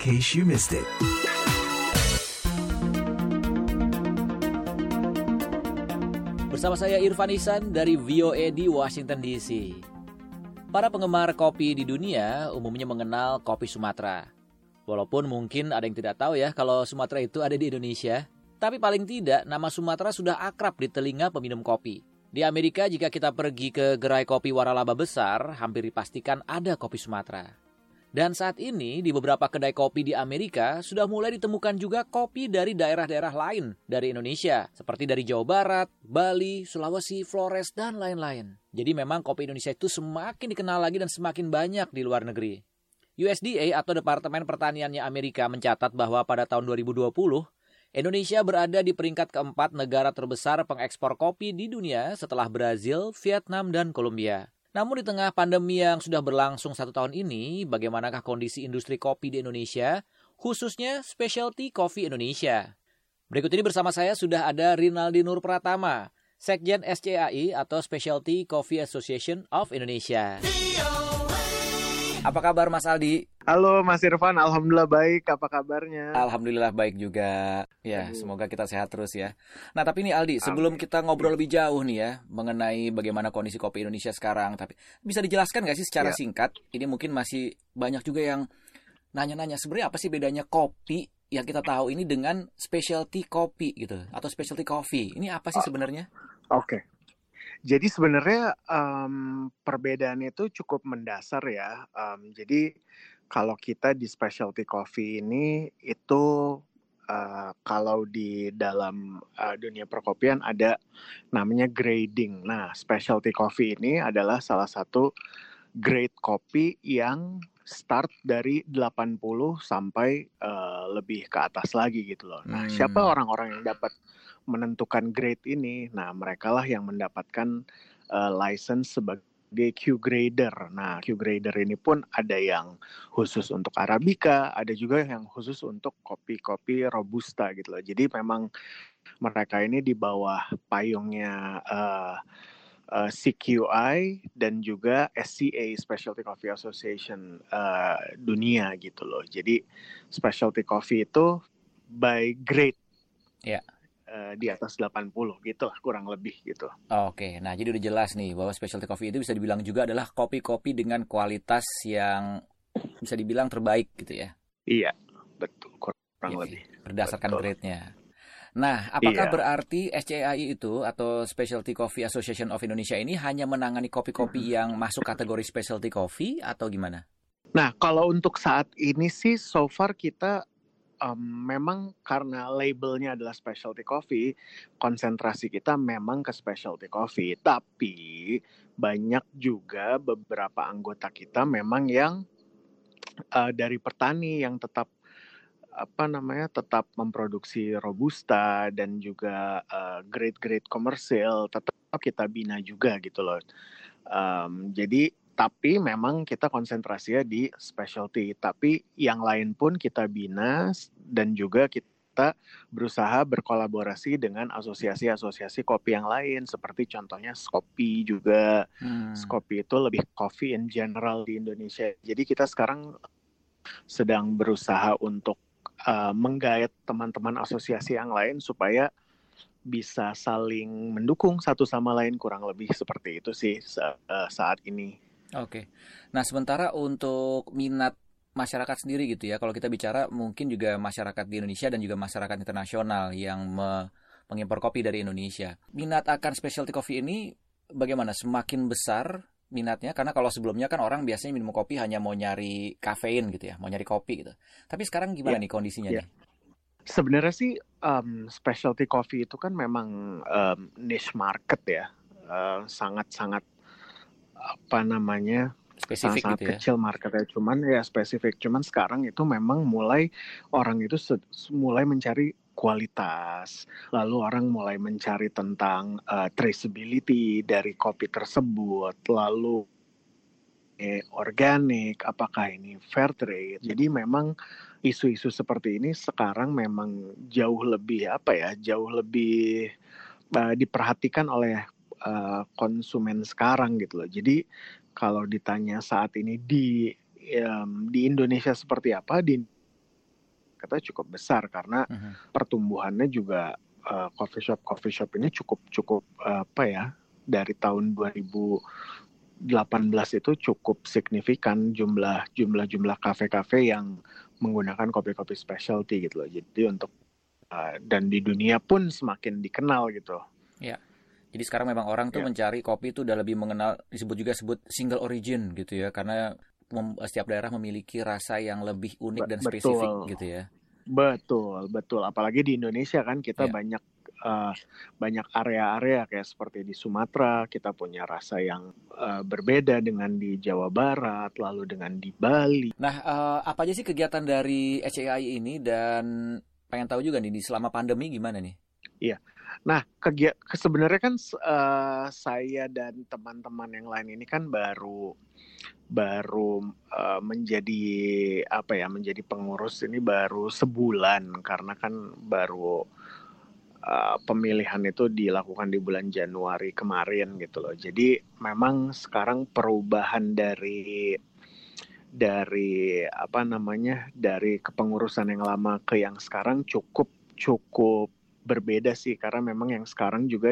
case you missed it. Bersama saya Irfan Ihsan dari VOA di Washington DC. Para penggemar kopi di dunia umumnya mengenal kopi Sumatera. Walaupun mungkin ada yang tidak tahu ya kalau Sumatera itu ada di Indonesia. Tapi paling tidak nama Sumatera sudah akrab di telinga peminum kopi. Di Amerika jika kita pergi ke gerai kopi waralaba besar, hampir dipastikan ada kopi Sumatera. Dan saat ini di beberapa kedai kopi di Amerika sudah mulai ditemukan juga kopi dari daerah-daerah lain dari Indonesia. Seperti dari Jawa Barat, Bali, Sulawesi, Flores, dan lain-lain. Jadi memang kopi Indonesia itu semakin dikenal lagi dan semakin banyak di luar negeri. USDA atau Departemen Pertaniannya Amerika mencatat bahwa pada tahun 2020, Indonesia berada di peringkat keempat negara terbesar pengekspor kopi di dunia setelah Brazil, Vietnam, dan Kolombia. Namun di tengah pandemi yang sudah berlangsung 1 tahun ini, bagaimanakah kondisi industri kopi di Indonesia, khususnya Specialty Coffee Indonesia? Berikut ini bersama saya sudah ada Rinaldi Nur Pratama, Sekjen SCAI atau Specialty Coffee Association of Indonesia. Apa kabar Mas Aldi? Halo Mas Irfan, Alhamdulillah baik, apa kabarnya? Alhamdulillah baik juga. Ya, semoga kita sehat terus ya. Nah, tapi nih Aldi, sebelum kita ngobrol lebih jauh nih ya mengenai bagaimana kondisi kopi Indonesia sekarang, tapi bisa dijelaskan nggak sih secara singkat? Ini mungkin masih banyak juga yang nanya-nanya sebenarnya apa sih bedanya kopi yang kita tahu ini dengan specialty kopi gitu atau specialty coffee. Ini apa sih sebenarnya? Oke. Jadi sebenarnya perbedaannya itu cukup mendasar ya. Jadi kalau kita di specialty coffee ini itu kalau di dalam dunia perkopian ada namanya grading. Nah, specialty coffee ini adalah salah satu grade kopi yang start dari 80 sampai lebih ke atas lagi gitu loh. Nah, siapa orang-orang yang dapat menentukan grade ini? Nah, merekalah yang mendapatkan license sebagai Q grader. Nah, Q grader ini pun ada yang khusus untuk Arabica, ada juga yang khusus untuk kopi-kopi Robusta gitu loh. Jadi memang mereka ini di bawah payungnya CQI dan juga SCA Specialty Coffee Association dunia gitu loh. Jadi specialty coffee itu by grade. Ya. Di atas 80 gitu lah kurang lebih gitu. Oke, nah jadi udah jelas nih bahwa specialty coffee itu bisa dibilang juga adalah kopi-kopi dengan kualitas yang bisa dibilang terbaik gitu ya. Iya, betul, kurang lebih. Berdasarkan grade-nya. Nah, apakah berarti SCAI itu atau Specialty Coffee Association of Indonesia ini hanya menangani kopi-kopi yang masuk kategori specialty coffee atau gimana? Nah, kalau untuk saat ini sih so far kita memang karena labelnya adalah specialty coffee, konsentrasi kita memang ke specialty coffee. Tapi banyak juga beberapa anggota kita memang yang dari petani yang tetap tetap memproduksi Robusta dan juga grade-grade komersil tetap kita bina juga gitu loh. Jadi tapi memang kita konsentrasinya di specialty, tapi yang lain pun kita bina dan juga kita berusaha berkolaborasi dengan asosiasi-asosiasi kopi yang lain, seperti contohnya Skopi juga. Skopi itu lebih coffee in general di Indonesia. Jadi kita sekarang sedang berusaha untuk menggait teman-teman asosiasi yang lain supaya bisa saling mendukung satu sama lain, kurang lebih seperti itu sih saat ini. Oke. Nah, sementara untuk minat masyarakat sendiri gitu ya, kalau kita bicara mungkin juga masyarakat di Indonesia dan juga masyarakat internasional yang mengimpor kopi dari Indonesia. Minat akan specialty coffee ini bagaimana? Semakin besar minatnya? Karena kalau sebelumnya kan orang biasanya minum kopi hanya mau nyari kafein gitu ya, mau nyari kopi gitu. Tapi sekarang gimana nih kondisinya nih? Sebenarnya sih specialty coffee itu kan memang niche market ya, sangat-sangat spesifik sangat gitu ya. kecil marketnya, spesifik. Cuman sekarang itu memang mulai orang itu mulai mencari kualitas, lalu orang mulai mencari tentang traceability dari kopi tersebut, lalu organik, apakah ini fair trade. Jadi memang isu-isu seperti ini sekarang memang jauh lebih diperhatikan oleh konsumen sekarang gitu loh. Jadi kalau ditanya saat ini di Indonesia seperti apa, di marketnya cukup besar karena pertumbuhannya juga coffee shop ini cukup dari tahun 2018 itu cukup signifikan jumlah kafe-kafe yang menggunakan kopi-kopi specialty gitu loh. Jadi untuk dan di dunia pun semakin dikenal gitu. Ya. Jadi sekarang memang orang tuh mencari kopi itu udah lebih mengenal, disebut single origin gitu ya, karena setiap daerah memiliki rasa yang lebih unik dan spesifik gitu ya. Betul. Apalagi di Indonesia kan kita banyak area-area kayak seperti di Sumatera, kita punya rasa yang berbeda dengan di Jawa Barat, lalu dengan di Bali. Nah, apa aja sih kegiatan dari HAI ini, dan pengen tahu juga nih selama pandemi gimana nih? Iya. Nah, sebenarnya kan saya dan teman-teman yang lain ini kan baru menjadi pengurus ini baru sebulan karena kan baru pemilihan itu dilakukan di bulan Januari kemarin gitu loh. Jadi memang sekarang perubahan dari kepengurusan yang lama ke yang sekarang cukup berbeda sih, karena memang yang sekarang juga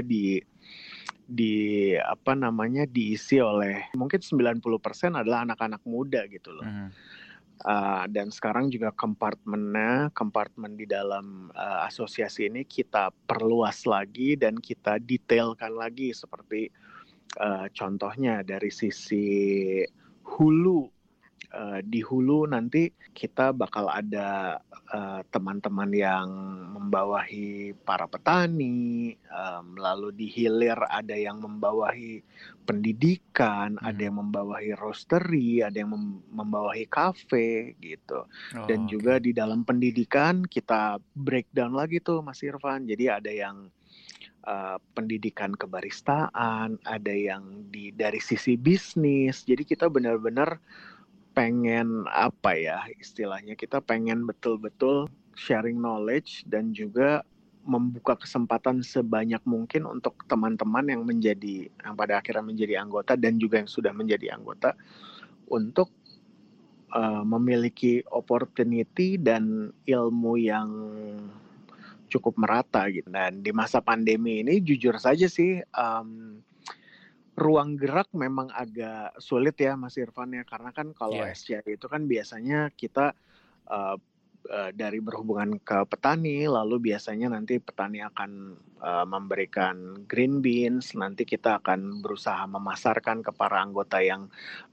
diisi oleh mungkin 90% adalah anak-anak muda gitu loh. Dan sekarang juga kompartemen di dalam asosiasi ini kita perluas lagi dan kita detailkan lagi, seperti contohnya dari sisi hulu. Di hulu nanti kita bakal ada teman-teman yang membawahi para petani, lalu di hilir ada yang membawahi pendidikan, ada yang membawahi roastery, ada yang membawahi kafe gitu. Dan juga di dalam pendidikan kita breakdown lagi tuh Mas Irfan. Jadi ada yang pendidikan kebaristaan, ada yang dari sisi bisnis. Jadi kita benar-benar pengen istilahnya kita pengen betul-betul sharing knowledge dan juga membuka kesempatan sebanyak mungkin untuk teman-teman yang pada akhirnya menjadi anggota dan juga yang sudah menjadi anggota untuk memiliki opportunity dan ilmu yang cukup merata gitu. Dan di masa pandemi ini jujur saja sih ruang gerak memang agak sulit ya Mas Irfan ya, karena kan kalau SCI itu kan biasanya kita dari berhubungan ke petani, lalu biasanya nanti petani akan memberikan green beans, nanti kita akan berusaha memasarkan ke para anggota yang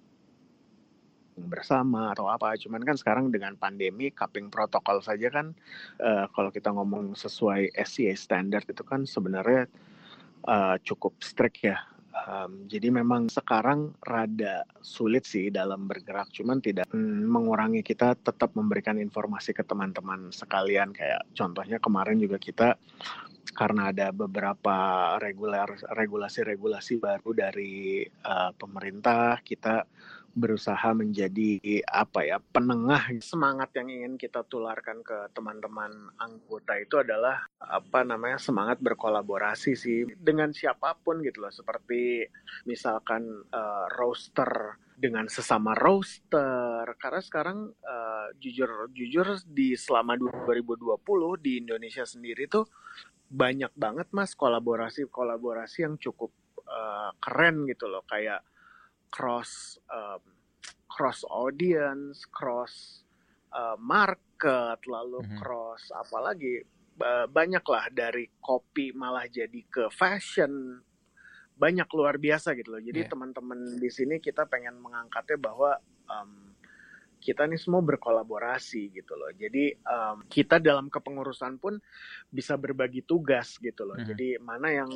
bersama atau apa. Cuman kan sekarang dengan pandemi, cupping protokol saja kan kalau kita ngomong sesuai SCI standard itu kan sebenarnya cukup strict ya. Jadi memang sekarang rada sulit sih dalam bergerak, cuman tidak mengurangi kita tetap memberikan informasi ke teman-teman sekalian. Kayak contohnya kemarin juga kita, karena ada beberapa regulasi baru dari pemerintah, kita berusaha menjadi penengah. Semangat yang ingin kita tularkan ke teman-teman anggota itu adalah semangat berkolaborasi sih dengan siapapun gitu loh, seperti misalkan roaster dengan sesama roaster, karena sekarang jujur selama 2020 di Indonesia sendiri tuh banyak banget Mas kolaborasi yang cukup keren gitu loh, kayak cross audience, cross market, lalu cross apalagi banyak lah, dari kopi malah jadi ke fashion, banyak, luar biasa gitu loh. Jadi teman-teman di sini kita pengen mengangkatnya bahwa kita nih semua berkolaborasi gitu loh. Jadi kita dalam kepengurusan pun bisa berbagi tugas gitu loh. Jadi mana yang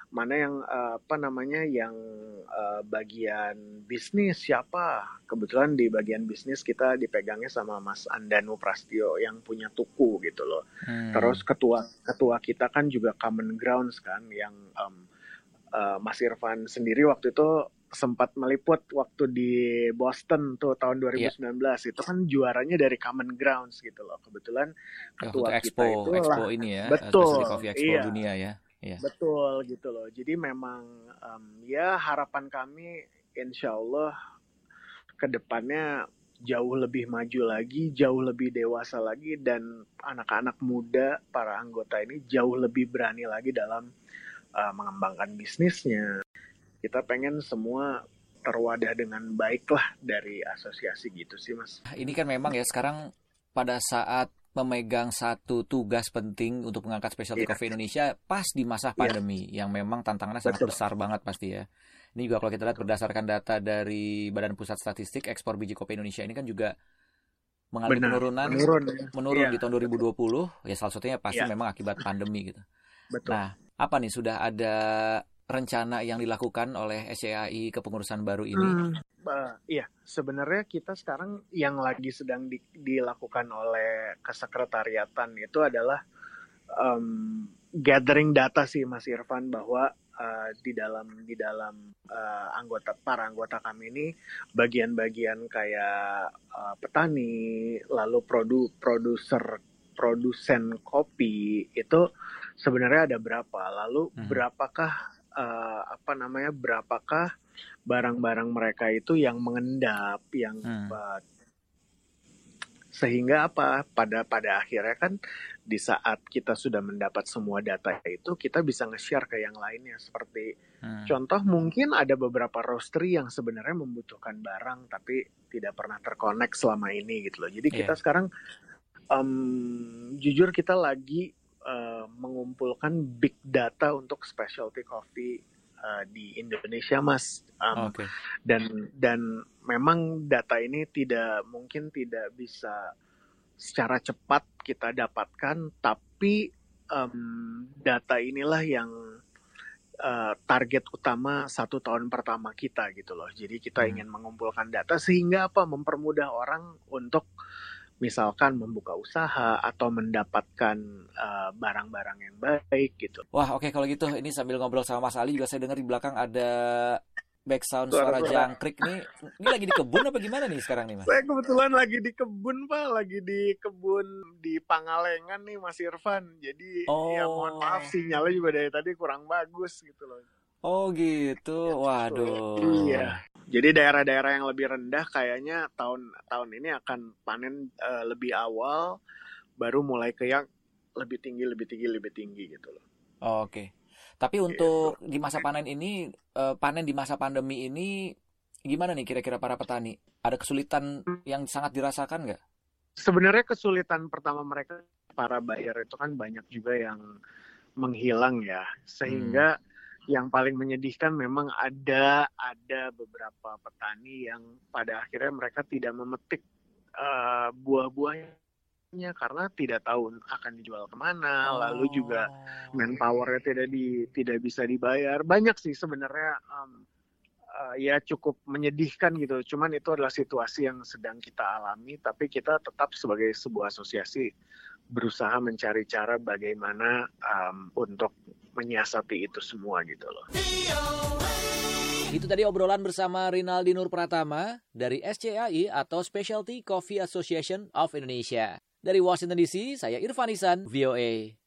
bagian bisnis siapa. Kebetulan di bagian bisnis kita dipegangnya sama Mas Andanu Prastio yang punya tuku gitu loh. Terus ketua kita kan juga Common Grounds kan, yang Mas Irfan sendiri waktu itu sempat meliput waktu di Boston tuh tahun 2019. Itu kan juaranya dari Common Grounds gitu loh. Kebetulan ketua kita itu Expo ini ya, betul, Coffee Expo dunia ya. Betul gitu loh. Jadi memang harapan kami insya Allah ke depannya jauh lebih maju lagi, jauh lebih dewasa lagi, dan anak-anak muda, para anggota ini jauh lebih berani lagi dalam mengembangkan bisnisnya. Kita pengen semua terwadah dengan baik lah dari asosiasi gitu sih, Mas. Ini kan memang ya sekarang pada saat memegang satu tugas penting untuk mengangkat specialty coffee Indonesia pas di masa pandemi yang memang tantangannya sangat besar banget pasti ya. Ini juga kalau kita lihat berdasarkan data dari Badan Pusat Statistik, ekspor biji kopi Indonesia ini kan juga mengalami menurun di tahun 2020. Ya salah satunya pasti memang akibat pandemi gitu. Betul. Nah, apa nih sudah ada rencana yang dilakukan oleh SCAI kepengurusan baru ini? Iya, sebenarnya kita sekarang yang lagi sedang dilakukan oleh kesekretariatan itu adalah gathering data sih, Mas Irfan, bahwa di dalam para anggota kami ini bagian-bagian kayak petani, lalu produsen kopi itu sebenarnya ada berapa, lalu berapakah barang-barang mereka itu yang mengendap, yang sehingga pada akhirnya kan di saat kita sudah mendapat semua data itu, kita bisa nge-share ke yang lainnya. Seperti contoh, mungkin ada beberapa roastery yang sebenarnya membutuhkan barang tapi tidak pernah terkonek selama ini gitu loh. Jadi kita sekarang jujur kita lagi mengumpulkan big data untuk specialty coffee di Indonesia, Mas. Dan memang data ini tidak bisa secara cepat kita dapatkan, tapi data inilah yang target utama 1 tahun pertama kita gitu loh. Jadi kita ingin mengumpulkan data sehingga mempermudah orang untuk misalkan membuka usaha atau mendapatkan barang-barang yang baik gitu. Wah, oke, kalau gitu ini sambil ngobrol sama Mas Ali juga saya dengar di belakang ada background suara jangkrik nih. Ini lagi di kebun apa gimana nih sekarang nih, Mas? Saya kebetulan lagi di kebun, Pak. Lagi di kebun di Pangalengan nih, Mas Irfan. Jadi ya mohon maaf, sinyalnya juga dari tadi kurang bagus gitu loh. Oh gitu, waduh. Iya. Jadi daerah-daerah yang lebih rendah kayaknya tahun ini akan panen lebih awal, baru mulai ke yang lebih tinggi gitu loh. Oke. Tapi untuk di masa panen ini, panen di masa pandemi ini, gimana nih kira-kira para petani? Ada kesulitan yang sangat dirasakan nggak? Sebenarnya kesulitan pertama mereka, para buyer itu kan banyak juga yang menghilang ya, sehingga yang paling menyedihkan memang ada beberapa petani yang pada akhirnya mereka tidak memetik buah-buahnya karena tidak tahu akan dijual kemana, lalu juga manpower-nya tidak bisa dibayar. Banyak sih sebenarnya, ya cukup menyedihkan gitu. Cuman itu adalah situasi yang sedang kita alami, tapi kita tetap sebagai sebuah asosiasi berusaha mencari cara bagaimana untuk menyiasati itu semua gitu loh. Itu tadi obrolan bersama Rinaldi Nur Pratama dari SCAI atau Specialty Coffee Association of Indonesia. Dari Washington DC, saya Irfan Isan, VOA.